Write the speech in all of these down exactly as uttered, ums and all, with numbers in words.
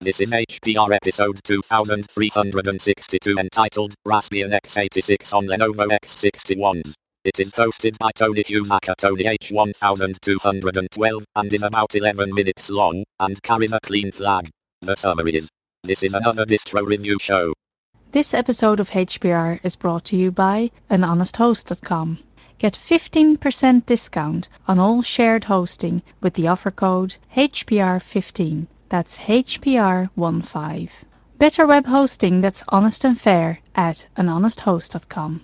This is H P R episode two thousand three hundred sixty-two entitled Raspbian X eighty-six on Lenovo X sixty-ones. It is hosted by Tony Husaka Tony H twelve twelve and is about eleven minutes long and carries a clean flag. The summary is: this is another distro review show. This episode of H P R is brought to you by an honest host dot com. Get fifteen percent discount on all shared hosting with the offer code H P R fifteen. That's H P R fifteen. Better web hosting that's honest and fair at an honest host dot com.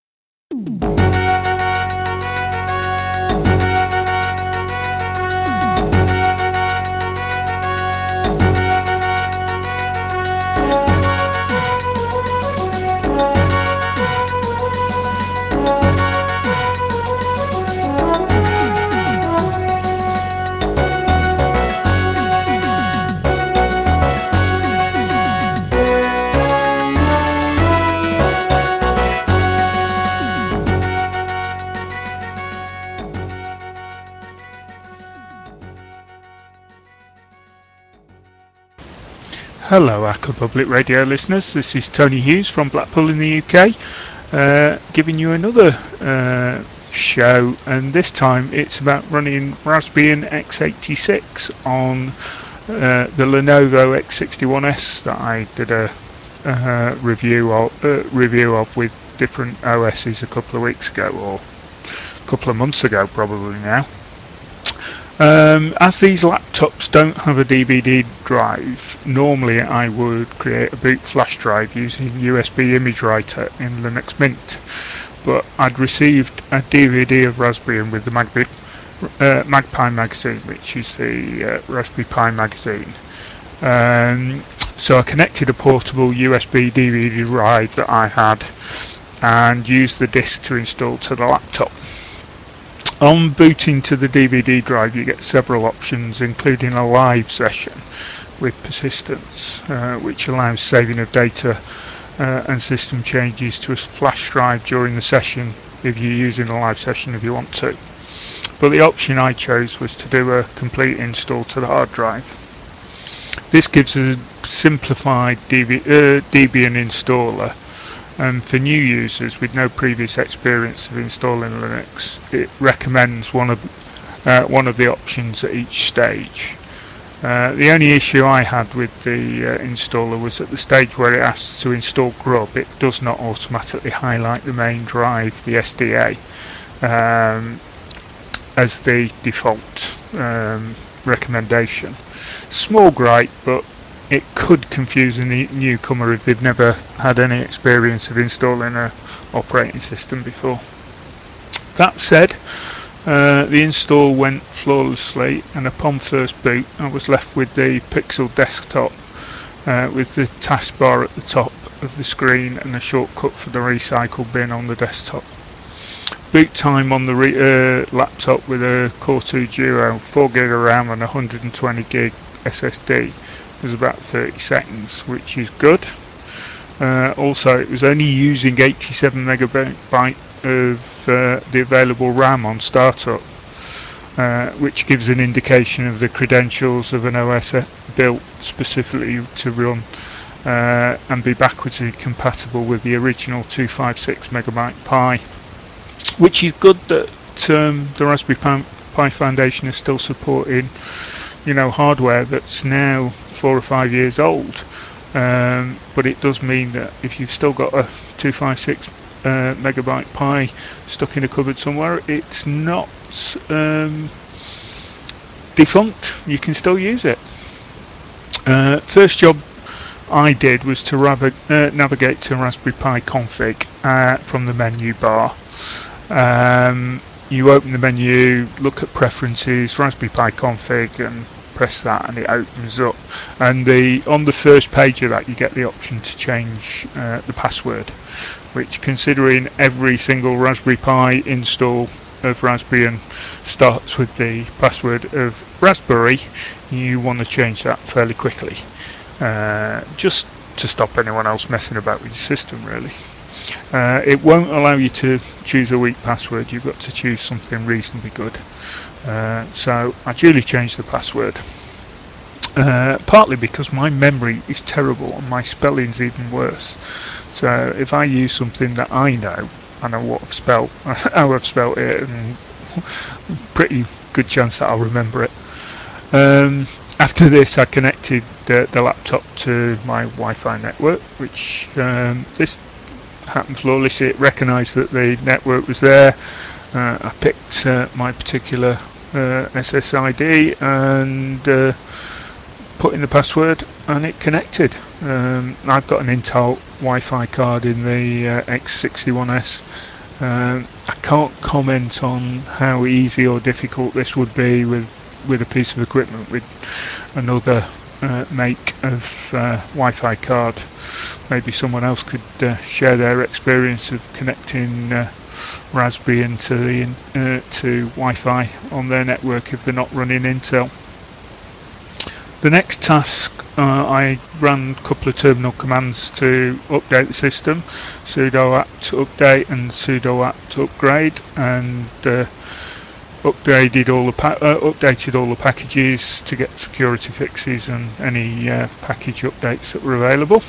Hello, Acker Public Radio listeners. This is Tony Hughes from Blackpool in the U K, uh, giving you another uh, show, and this time it's about running Raspbian X eighty-six on uh, the Lenovo X sixty-one S that I did a uh, review of, uh, review of with different O Ss a couple of weeks ago, or a couple of months ago probably now. Um, as these laptops don't have a D V D drive, normally I would create a boot flash drive using U S B image writer in Linux Mint, but I'd received a D V D of Raspbian with the Magpi, uh, Magpie magazine, which is the uh, Raspberry Pi magazine. Um, so I connected a portable U S B D V D drive that I had and used the disk to install to the laptop. On booting to the D V D drive, you get several options, including a live session with persistence, uh, which allows saving of data uh, and system changes to a flash drive during the session if you're using a live session if you want to. But the option I chose was to do a complete install to the hard drive. This gives a simplified D V, uh, Debian installer. And for new users with no previous experience of installing Linux, it recommends one of uh, one of the options at each stage. Uh, the only issue I had with the uh, installer was at the stage where it asks to install Grub, it does not automatically highlight the main drive, the S D A, um, as the default um, recommendation. Small gripe, but it could confuse a newcomer if they've never had any experience of installing an operating system before. That said, uh, the install went flawlessly, and upon first boot I was left with the Pixel desktop uh, with the taskbar at the top of the screen and a shortcut for the recycle bin on the desktop. Boot time on the re- uh, laptop with a Core two Duo, four gig of RAM and one hundred twenty gig S S D was about thirty seconds, which is good. Uh, also, it was only using eighty-seven megabyte of uh, the available RAM on startup, uh, which gives an indication of the credentials of an O S built specifically to run uh, and be backwards compatible with the original two fifty-six megabyte Pi, which is good that um, the Raspberry Pi Foundation is still supporting, you know, hardware that's now four or five years old. Um, but it does mean that if you've still got a two fifty-six uh, megabyte Pi stuck in a cupboard somewhere, it's not um, defunct. You can still use it. Uh, first job I did was to rav- uh, navigate to Raspberry Pi config uh, from the menu bar. Um, you open the menu, look at preferences, Raspberry Pi config, and press that and it opens up, and the on the first page of that you get the option to change uh, the password, which, considering every single Raspberry Pi install of Raspbian starts with the password of Raspberry, you want to change that fairly quickly, uh, just to stop anyone else messing about with your system really. Uh, it won't allow you to choose a weak password, you've got to choose something reasonably good. Uh, so I duly changed the password. Uh, partly because my memory is terrible and my spelling's even worse. So if I use something that I know, I know what I've spelt, how I've spelt it, and pretty good chance that I'll remember it. Um, after this, I connected the, the laptop to my Wi-Fi network, which um, this happened flawlessly. It recognised that the network was there. Uh, I picked uh, my particular uh, S S I D and uh, put in the password, and it connected. Um, I've got an Intel Wi-Fi card in the uh, X sixty-one S. Um, I can't comment on how easy or difficult this would be with with a piece of equipment with another uh, make of uh, Wi-Fi card. Maybe someone else could uh, share their experience of connecting uh, Raspberry into the uh, to Wi-Fi on their network if they're not running Intel. The next task, uh, I ran a couple of terminal commands to update the system, sudo apt update and sudo apt upgrade, and uh, updated all the pa- uh, updated all the packages to get security fixes and any uh, package updates that were available.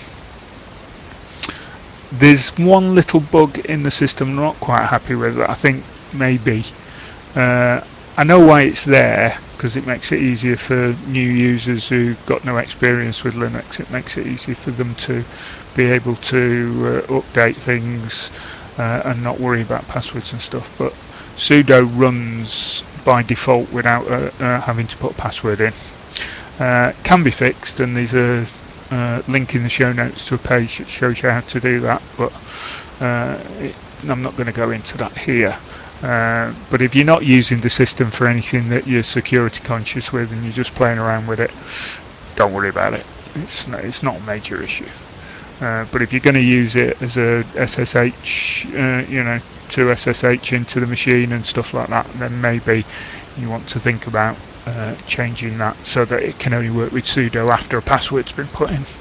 There's one little bug in the system I'm not quite happy with that I think maybe. Uh, I know why it's there, because it makes it easier for new users who've got no experience with Linux. It makes it easy for them to be able to uh, update things uh, and not worry about passwords and stuff. But sudo runs by default without uh, uh, having to put a password in. Uh, can be fixed, and there's a uh, link in the show notes to a page that shows you how to do that, but uh, it, I'm not going to go into that here. Uh, but if you're not using the system for anything that you're security conscious with and you're just playing around with it, don't worry about it. It's not, it's not a major issue. Uh, but if you're going to use it as a S S H, uh, you know, to S S H into the machine and stuff like that, then maybe you want to think about uh, changing that so that it can only work with sudo after a password's been put in.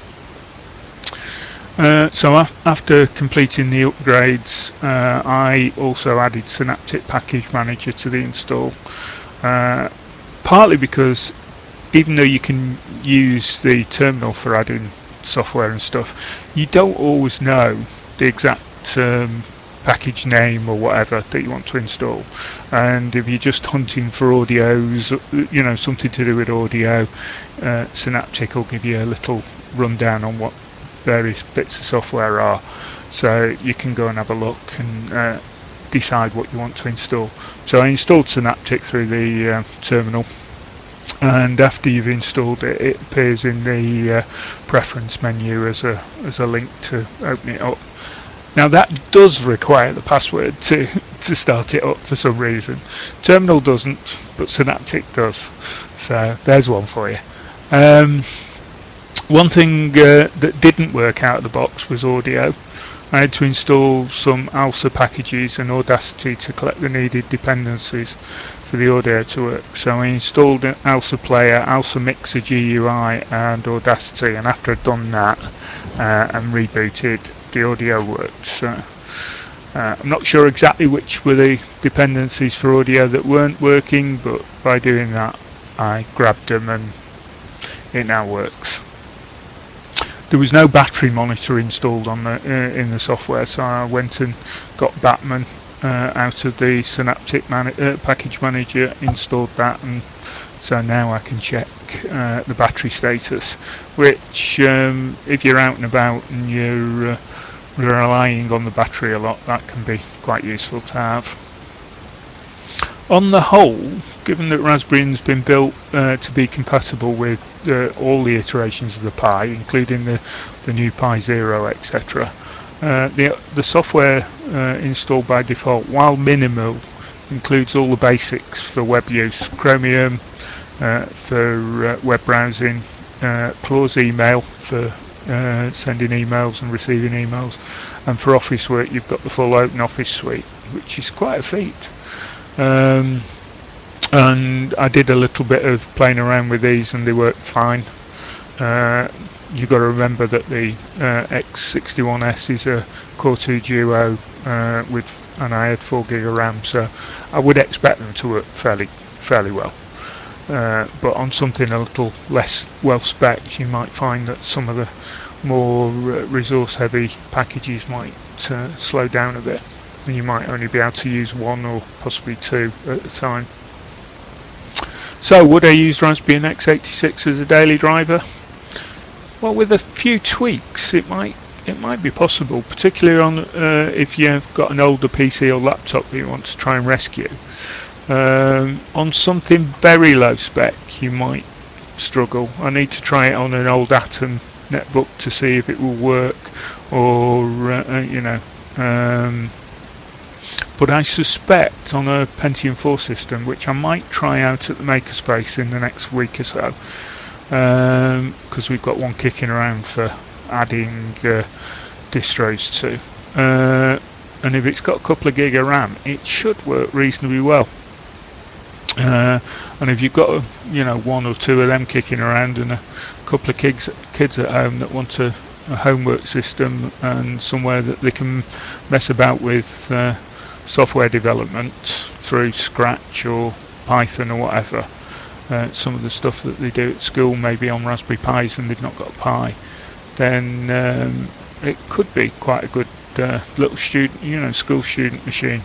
Uh, so af after completing the upgrades, uh, I also added Synaptic Package Manager to the install, uh, partly because even though you can use the terminal for adding software and stuff, you don't always know the exact um, package name or whatever that you want to install. And if you're just hunting for audios, you know, something to do with audio, uh, Synaptic will give you a little rundown on what various bits of software are, so you can go and have a look and uh, decide what you want to install. So I installed Synaptic through the uh, terminal, and after you've installed it, it appears in the uh, preference menu as a as a link to open it up. Now that does require the password to to start it up for some reason. Terminal doesn't, but Synaptic does. So there's one for you. Um, One thing uh, that didn't work out of the box was audio. I had to install some ALSA packages and Audacity to collect the needed dependencies for the audio to work. So I installed an ALSA player, ALSA Mixer G U I and Audacity, and after I'd done that uh, and rebooted, the audio worked. So uh, I'm not sure exactly which were the dependencies for audio that weren't working, but by doing that I grabbed them and it now works. There was no battery monitor installed on the uh, in the software, so I went and got Batman uh, out of the Synaptic man uh, package manager, installed that, and so now I can check uh, the battery status, which um, if you're out and about and you're uh, relying on the battery a lot, that can be quite useful to have. On the whole, given that Raspbian's been built uh, to be compatible with uh, all the iterations of the Pi, including the, the new Pi Zero, et cetera, uh, the, the software uh, installed by default, while minimal, includes all the basics for web use. Chromium uh, for uh, web browsing, uh, Clause Email for uh, sending emails and receiving emails, and for office work you've got the full Open Office suite, which is quite a feat. Um, and I did a little bit of playing around with these and they worked fine. Uh, you've got to remember that the uh, X sixty-one S is a Core two Duo uh, with, and I had four gig of RAM, so I would expect them to work fairly fairly well. Uh, but on something a little less well spec'd, you might find that some of the more uh, resource heavy packages might uh, slow down a bit, and you might only be able to use one or possibly two at a time. So would I use Raspbian x eighty-six as a daily driver? Well, with a few tweaks it might it might be possible, particularly on uh, if you've got an older P C or laptop that you want to try and rescue. Um, on something very low spec you might struggle. I need to try it on an old Atom netbook to see if it will work, or uh, you know um, but I suspect on a Pentium four system, which I might try out at the Makerspace in the next week or so, because um, we've got one kicking around for adding uh, distros to, uh, and if it's got a couple of gig of RAM it should work reasonably well. Uh, and if you've got a, you know one or two of them kicking around and a couple of kids kids at home that want a, a homework system and somewhere that they can mess about with uh, software development through Scratch or Python or whatever, uh, some of the stuff that they do at school maybe on Raspberry Pis and they've not got a Pi, then um, it could be quite a good uh, little student, you know, school student machine.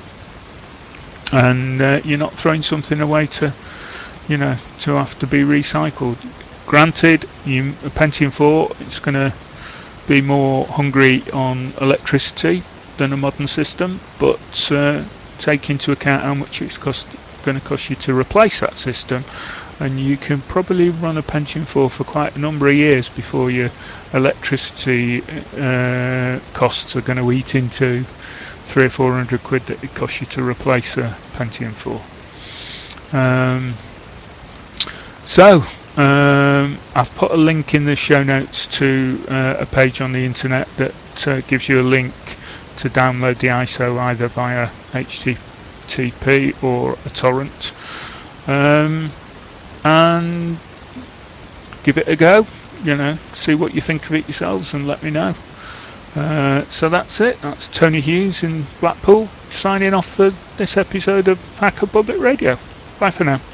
And uh, you're not throwing something away to, you know, to have to be recycled. Granted, you, a Pentium four, it's going to be more hungry on electricity than a modern system, but uh, take into account how much it's cost, going to cost you to replace that system, and you can probably run a Pentium four for quite a number of years before your electricity uh, costs are going to eat into three or four hundred quid that it costs you to replace a Pentium four. Um, so um, I've put a link in the show notes to uh, a page on the internet that uh, gives you a link to download the I S O either via H T T P or a torrent, um, and give it a go. You know, see what you think of it yourselves and let me know. Uh, so that's it. That's Tony Hughes in Blackpool signing off for this episode of Hacker Public Radio. Bye for now.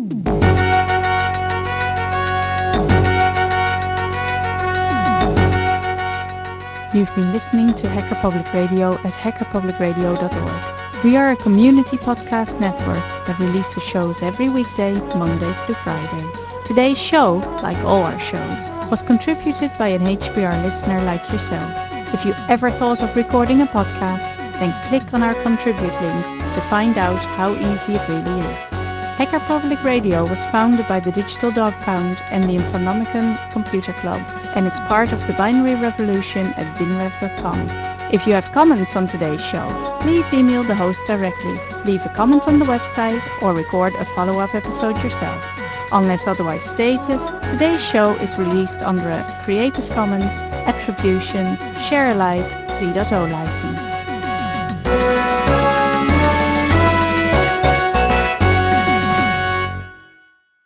You've been listening to Hacker Public Radio at hacker public radio dot org. We are a community podcast network that releases shows every weekday, Monday through Friday. Today's show, like all our shows, was contributed by an H P R listener like yourself. If you ever thought of recording a podcast, then click on our contribute link to find out how easy it really is. Hacker Public Radio was founded by the Digital Dog Pound and the Infonomicon Computer Club and is part of the binary revolution at binrev dot com. If you have comments on today's show, please email the host directly, leave a comment on the website, or record a follow-up episode yourself. Unless otherwise stated, today's show is released under a Creative Commons Attribution Share Alike three point oh license.